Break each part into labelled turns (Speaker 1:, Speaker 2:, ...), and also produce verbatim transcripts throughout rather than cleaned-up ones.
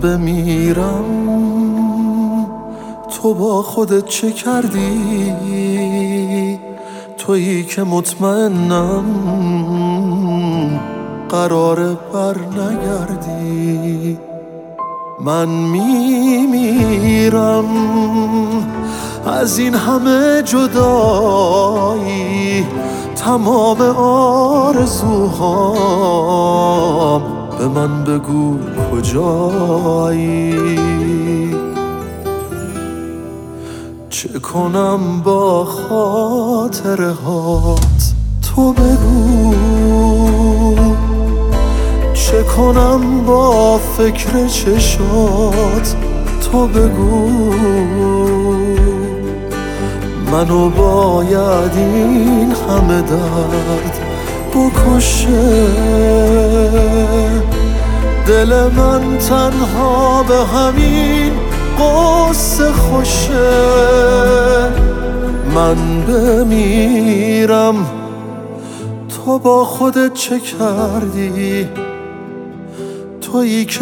Speaker 1: بمیرم تو با خودت چه کردی؟ تویی که مطمئنم قراره بر نگردی. من میمیرم از این همه جدایی، تمام آرزوهام به من بگو کجایی. چه کنم با خاطره هات تو بگو، چه کنم با فکر چشات تو بگو. منو باید این همه درد بکشه، دل من تنها به همین قصه خوشه. من بمیرم تو با خودت چه کردی؟ تویی که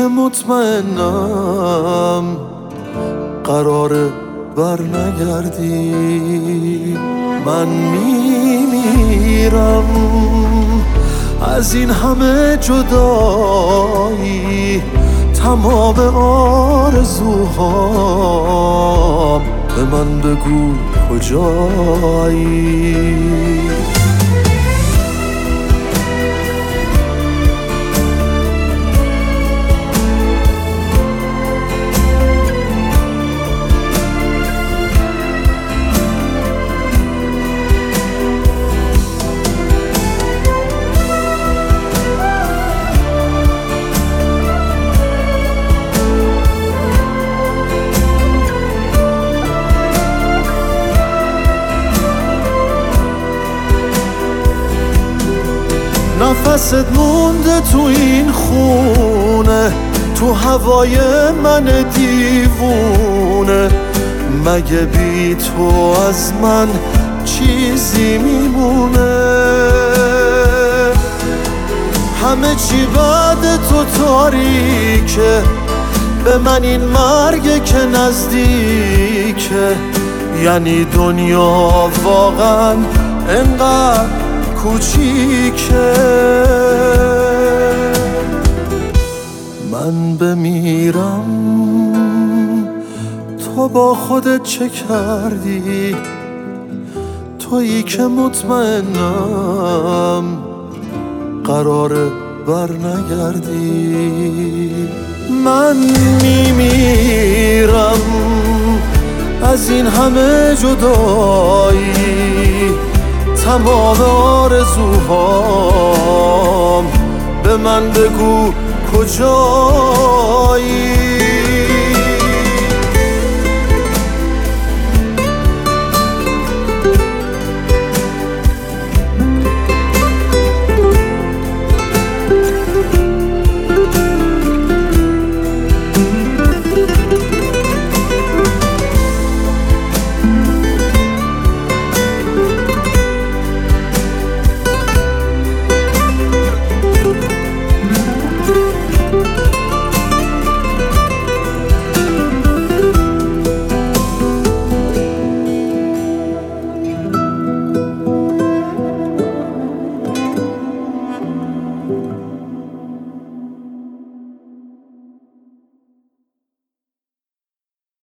Speaker 1: مطمئنم قراره بر نگردی. من میمیرم از این همه جدایی، تمام آرزوهام به من بگو کجایی. نفست مونده تو این خونه، تو هوای من دیوونه. مگه بی تو از من چیزی میمونه؟ همه چی بعد تو تاریکه، به من این مرگ که نزدیکه. یعنی دنیا واقعا انقدر کوچیکه. من بمیرم تو با خودت چه کردی؟ تویی که مطمئنم قراره بر نگردی. من میمیرم از این همه جدایی، تمام آرزوهام به من بگو کجایی.